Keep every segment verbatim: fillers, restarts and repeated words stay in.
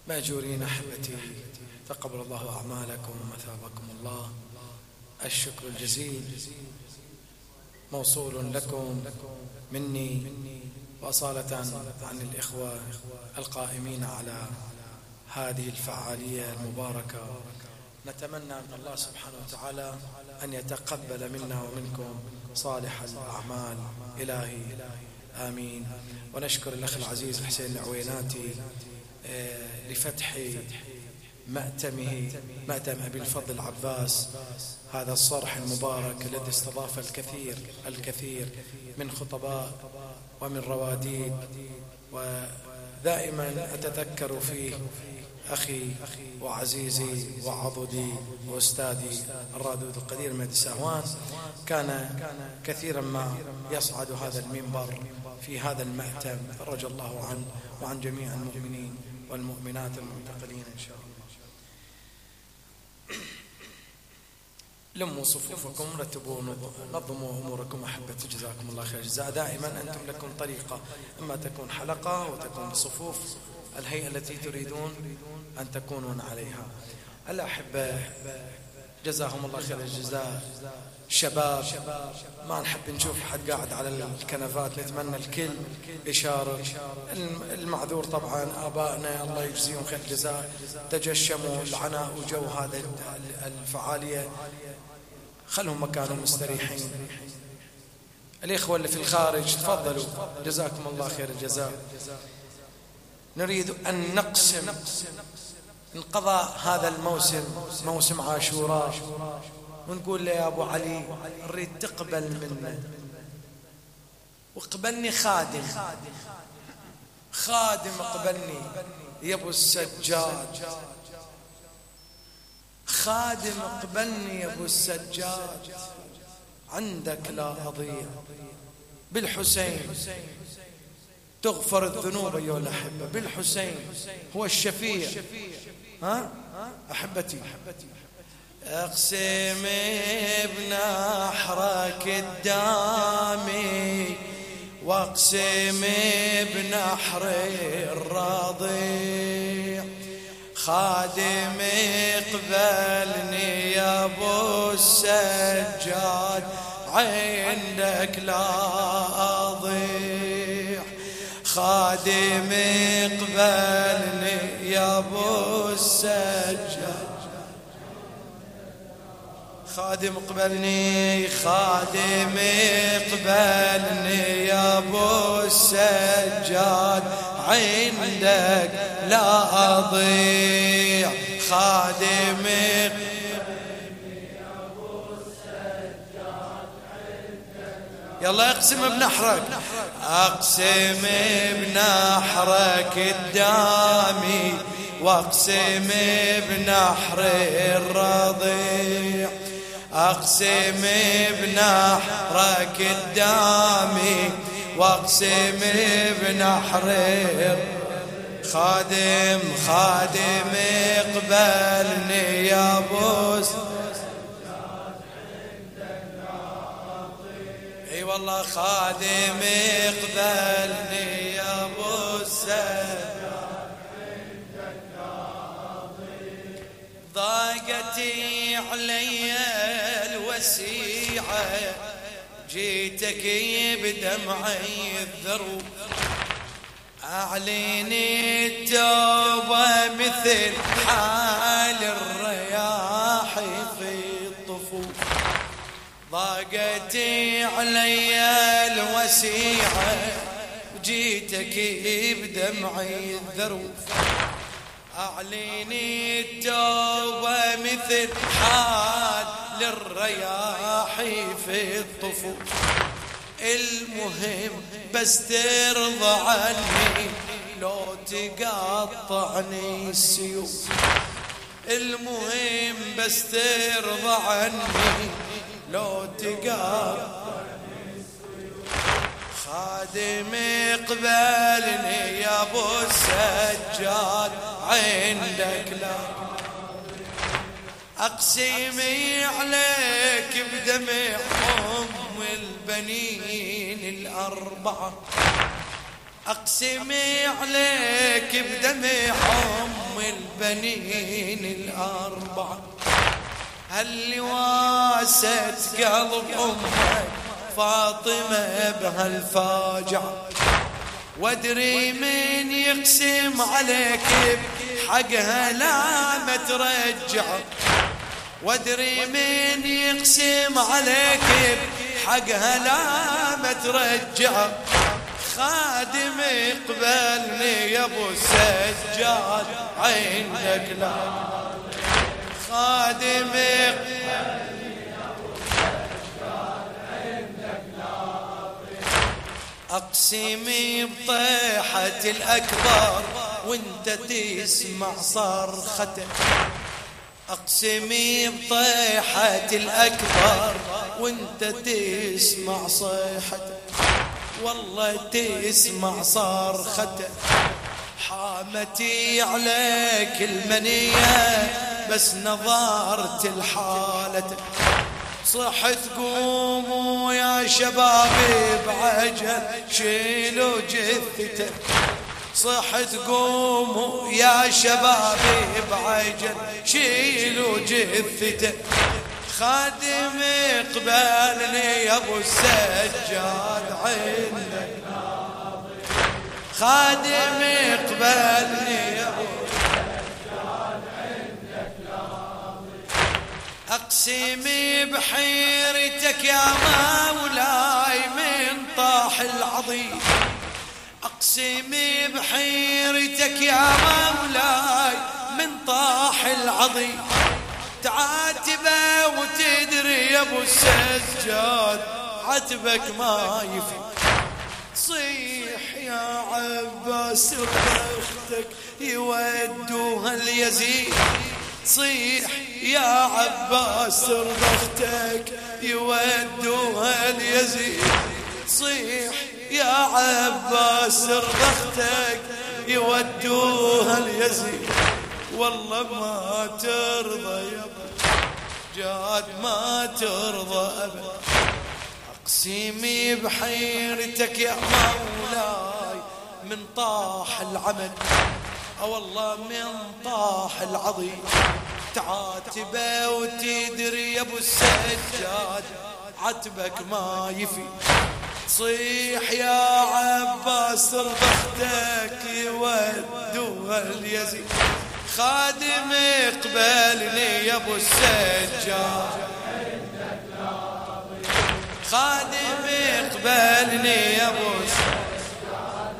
مأجورين أحبتي، تقبل الله أعمالكم ومثابكم الله. الشكر الجزيل موصول لكم مني وأصالة عن الإخوة القائمين على هذه الفعالية المباركة. نتمنى من الله سبحانه وتعالى أن يتقبل منا ومنكم صالح الأعمال. إلهي آمين. ونشكر الأخ العزيز حسين العويناتي لفتح مأتمه، مأتم أبي الفضل العباس، هذا الصرح المبارك الذي استضاف الكثير الكثير من خطباء ومن رواديد. ودائما أتذكر فيه أخي وعزيزي وعضدي وأستاذي الرادود القدير مهدي سهوان، كان كثيرا ما يصعد هذا المنبر في هذا المأتم، فرج الله عنه وعن جميع المؤمنين والمؤمنات المنتقلين إن شاء الله. لموا صفوفكم، رتبوا نظموا أموركم أحبتي، جزاكم الله خير الجزاء. دائما أنتم لكم طريقة، إما تكون حلقة وتكون بصفوف الهيئة التي تريدون أن تكونون عليها. الأحبة جزاهم الله خير الجزاء، شباب ما نحب نشوف حد قاعد على الكنفات، نتمنى الكل يشارك. المعذور طبعا آبائنا الله يجزيهم خير الجزاء تجشموا العناء وجو هذا الفعالية، خلهم مكانهم مستريحين. الإخوة اللي في الخارج تفضلوا، جزاكم الله خير الجزاء. نريد أن نقسم انقضى هذا الموسم، موسم عاشوراء، ونقول له يا أبو علي نريد تقبل منا، وقبلني خادم خادم اقبلني يا أبو السجاد، خادم اقبلني يا أبو السجاد، عندك لا أضيع، بالحسين تغفر الذنوب أيها الأحبة، بالحسين هو الشفيع. ها أحبتي، اقسم بنحرك الدامي، واقسم بنحر الرضيع، خادم اقبلني يا ابو السجاد، عندك لا اضيع، خادم اقبلني يا ابو السجاد، خادم اقبلني، خادم اقبلني يا ابو السجاد، عندك لا اضيع، خادم اقبلني يا ابو السجاد، عندك. يلا اقسم بنحرك، اقسم بنحرك الدامي، واقسم بنحر الرضيع، اقسم بنحرك الدامي، واقسم بنحر. خادم خادم اقبلني يا ابو السجاد، عندك لا اضيع. اي والله خادم اقبلني يا ابو السجاد، عندك لا اضيع. ضاقتي علي الوسيعة، جيتك بدمعي الذروب، أعلني التوبة مثل حال الرياح في الطفوف. ضاقتي علي الوسيعة، جيتك بدمعي الذروب، أعلني التوبة مثل حال للرياح في الطفوف. المهم بس ترضى عني لو تقطعني السيوف، المهم بس ترضى عني لو تقطعني السيوف. خادم اقبلني يا ابو السجاد، عندك لا أقسمي عليك بدمع أم البنين الأربعة، أقسمي عليك بدمع أم البنين الأربعة، هاللي واست قلب أمك فاطمة بهالفاجعة، وادري من يقسم عليك بحقها لا ما ترجع، وادري من يقسم عليك بحقها لا ما ترجع، خادم اقبلني يا ابو السجاد عندك لا، خادم اقبلني يا ابو السجاد عندك لا، اقسمي بطيحة الاكبر وانت تسمع صرخته، اقسمي بطيحة الاكبر وانت تسمع صيحته، والله تسمع صرخته، حامتي عليك المنية بس نظرت الحالة، صحت قوموا يا شبابي بعجل شيلوا جثته، صحت قوموا يا شبابي بعجل شيلوا جثته، خادم اقبلني يا ابو السجاد عندك ناظر، خادم اقبلني يا ابو السجاد عندك ناظر، اقسمي بحيرتك يا مولاي من طاح العظيم، اقسمي بحيرتك يا مولاي من طاح العظيم، تعاتبه وتدري يا ابو السجاد عتبك ما يفي، صيح يا عباس رختك يودوها اليزيد، صيح يا عباس رختك يودوها اليزيد، صيح يا عباس رختك يودوها اليزيد، والله ما ترضى يا ابو جاد ما ترضى ابد، اقسمي بحيرتك يا مولاي من طاح العمل، او والله من طاح العظيم، تعاتبه وتدري يا ابو السجاد عتبك ما يفي، صيح يا عباس رضختك يودوها اليزيد، خادم اقبلني يا ابو السجاد، خادم اقبلني يا ابو السجاد،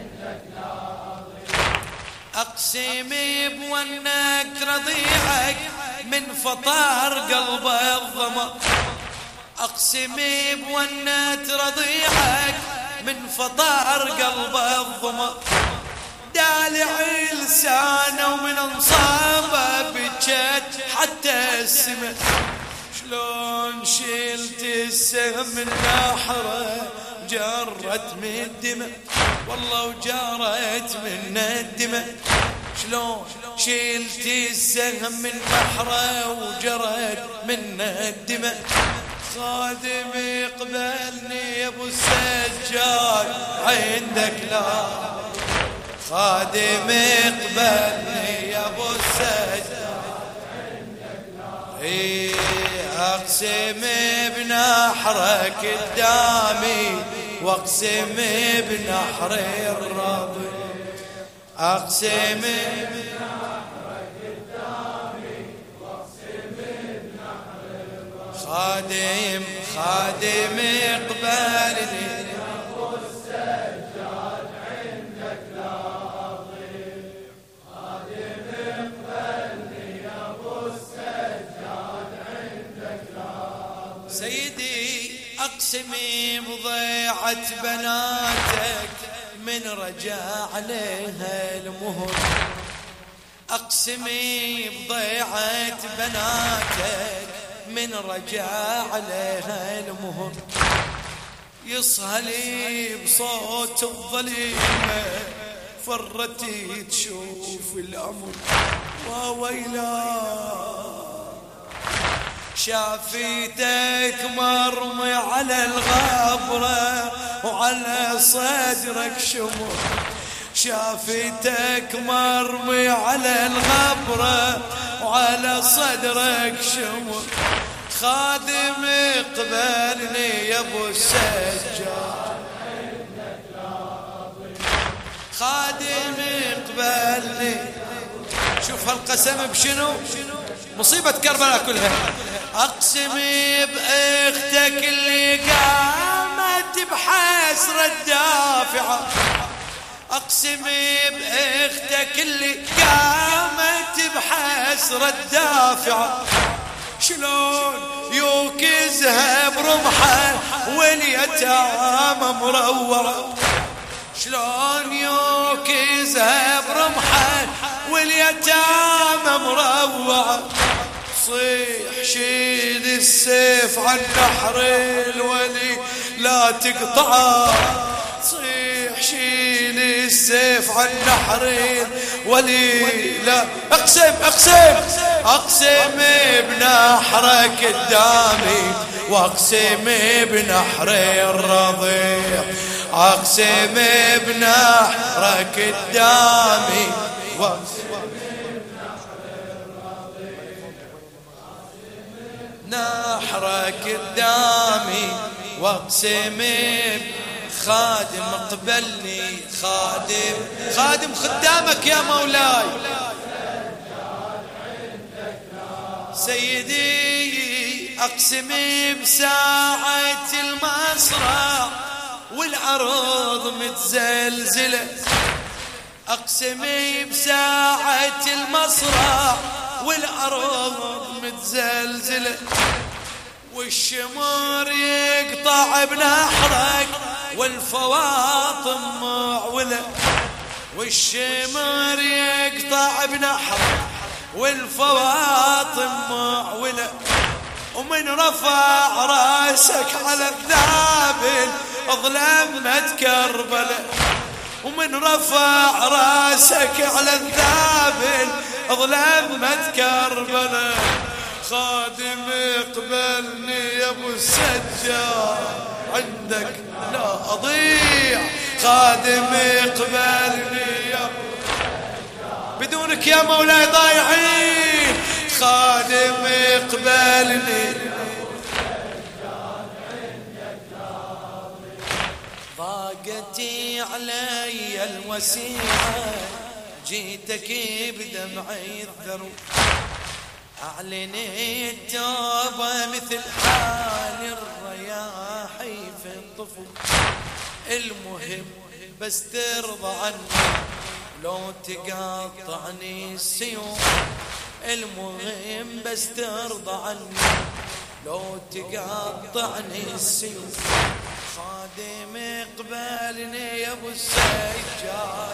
اقسمي بونك رضيعك من فطار قلبه الظما، اقسمي بونك رضيعك من فطار قلبه الظما، دالع لسانه ومن انصابه بجت حتى السماء، شلون شلت السهم من نحره جرت من الدماء، والله وجرت من الدماء، شلون شلت السهم من نحره وجرت من الدماء، خادم يقبلني يا ابو السجاد عندك لا، خادم اقبلني يا ابو السجاد عندك لا، اي اقسم بنحرك قدامي واقسم بنحر الرب، اقسم بنحرك قدامي واقسم بنحر الرب، خادم خادم اقبلني سيدي، اقسمي بضيعة بناتك من رجع عليها المهر، اقسمي بضيعة بناتك من رجع عليها المهر، يصهلي بصوت الظليمة فرتي تشوف الأمر، وويلا شافيتك مرمي على الغبرة وعلى صدرك شمر، شافتك مرمي على الغبرة وعلى صدرك شمر، خادم اقبلني يا ابو السجاد، خادم اقبلني. شوف هالقسم بشنو؟ مصيبة كربلاء كلها. اقسم باختك اللي قامت بحسرة الدافعة، اقسم باختك اللي قامت بحسرة الدافعة، شلون يوكزها برمحه واليتامى مروعة، شلون يوكزها برمحه واليتامى مروعة. صيح شيل السيف عن نحر الولي لا تقطعه، صيح شيل السيف عن نحر الولي لا. اقسم اقسم اقسم بنحرك قدامي، واقسم بنحر الرضيع، اقسم بنحرك قدامي، واقسم نحرك قدامي، واقسم خادم اقبلني، خادم خادم خدامك يا مولاي سيدي. اقسم بساعة المصرع والارض متزلزلة، اقسم بساعة المصرع والارض متزلزلة، والشمر يقطع بنحرك والفواطم معولة، والشمر يقطع بنحرك والفواطم معولة. ومن رفع راسك على الذابل ظلمت كربلاء، ومن رفع راسك على الذابل ظلمت كربلاء. خادم اقبلني يا ابو السجاد، عندك لا اضيع، خادم اقبلني يا ابو السجاد، بدونك يا مولاي ضايعين. خادم اقبلني ضاقتي علي الوسيعة، جيتك بدمعي الذروة، أعلنت توبة مثل حال الرياحي في الطفل. المهم بس ترضى عني لو تقاطعني السيوف، المهم بس ترضى عني لو تقاطعني السيوف. خادم اقبلني يا ابو السجاد،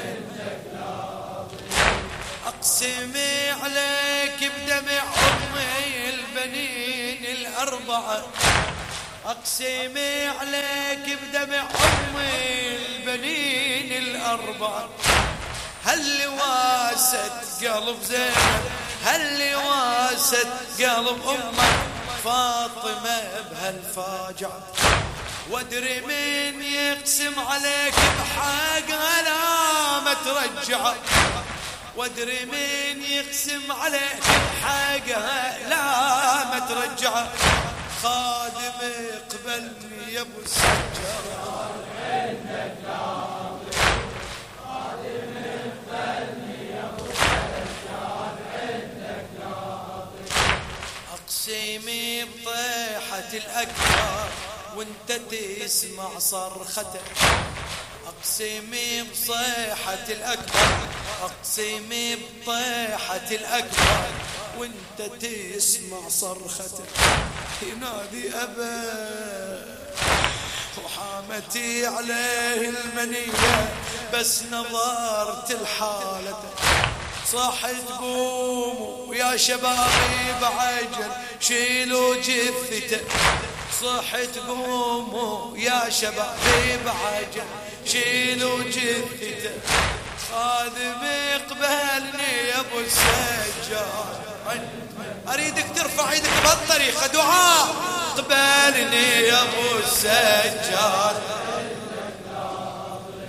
اقسم عليك بدمع امي البنين الاربعه، اقسم عليك بدمع امي البنين الاربعه. هل واست قلب زينب، هل واست قلب امك فاطمه بهالفاجعه، وادري من يقسم عليك بحاجه لا ما ترجعه، وادري من يقسم عليك بحاجه لا ما ترجعه. خادم اقبلني يا ابو السجاد، عندك ناظر، خادم اقبلني يا ابو السجاد، عندك ناظر. اقسمي بطيحه الاكبر وانت تسمع صرخته، اقسمي بصيحة الأكبر، اقسمي بطيحة الأكبر وانت تسمع صرخته. ينادي أبا وحامتي عليه المنية، بس نظرت الحالة صاحت قوموا يا شبابي بعجل شيلوا جثته، صحت قوموا يا شبابي بعجل شيلوا جثته. خادم اقبلني يا ابو السجاد، اريدك ترفع ايدك بهالطريقه دعاء. اقبلني يا ابو السجاد، اي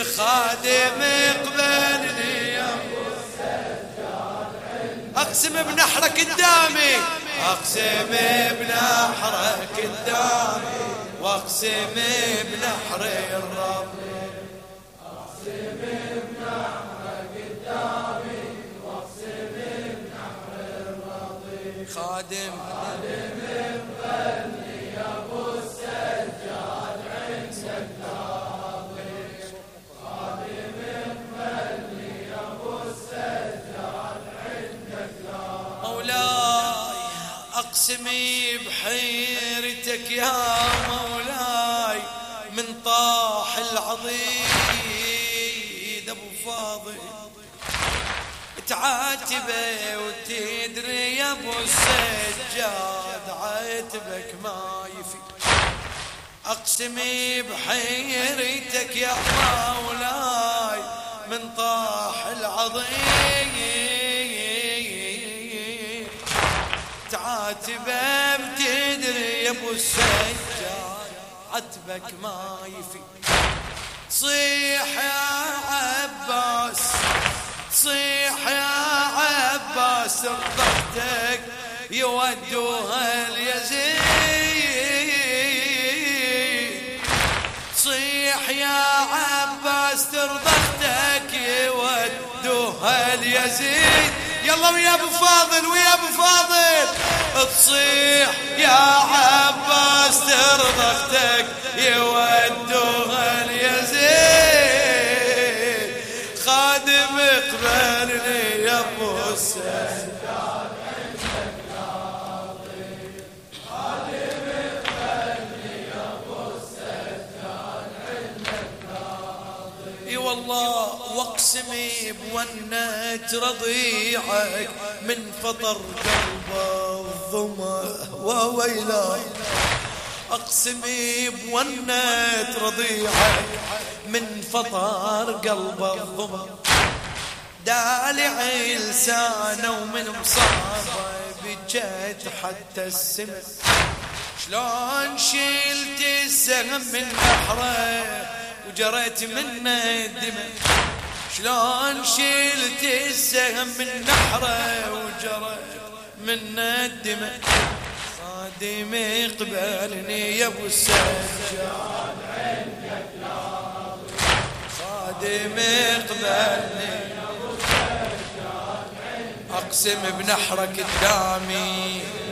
خادم اقبلني يا ابو السجاد، اقسم بنحرك قدامي، اقسم بنحرك قدامي، واقسم بنحر الرب، اقسم بنحرك قدامي، واقسم بنحر الرب. خادم خادم اقبلني يا ابو السجاد عندك ناظر، خادم اقبلني يا ابو السجاد عندك ناظر. مولاي اقسمي بحيرتك يا مولاي من طاح العضيد ابو فاضل، تعاتبه وتدري يا ابو السجاد عاتبك ما يفي. اقسمي بحيرتك يا مولاي من طاح العضيد، تعاتبه بتدري يا ابو السجاد عتبك ما يفي. صيح يا عباس، صيح يا عباس رضختك يودوها اليزيد، صيح يا عباس رضختك يودوها اليزيد. يلا ويا ابو فاضل ويا ابو فاضل تصيح يا عباس ترضختك يودوها اليزيد. خادم اقبلني يا ابو السجاد عندك ناظر، خادم اقبلني يا ابو السجاد عندك ناظر. اي والله واقسمي بونة رضيعك من فطر قلبه الظما وويلا، اقسمي بونة رضيعك من فطر قلبه الظما، دالع لسانه ومن مصابه بجد حتى السمن. شلون شلت السهم من نحره وجريت منه الدمع، شلون شلت السهم من نحره وجريت منه الدمع. خادم اقبلني يا ابو السجاد عندك ناظر، خادم اقبلني يا ابو السجاد عندك، اقسم بنحرك قدامي،